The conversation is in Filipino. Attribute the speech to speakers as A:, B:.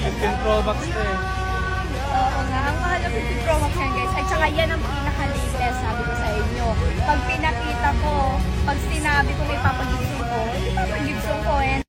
A: 15 Pro Max to eh.
B: Oo nga, ang mahal ng 15 Pro Max yan guys. At saka yan ang pinaka-latest, sabi ko sa inyo. Pag pinakita ko, pag sinabi ko may papagibsong ko, hindi papagibsong ko eh.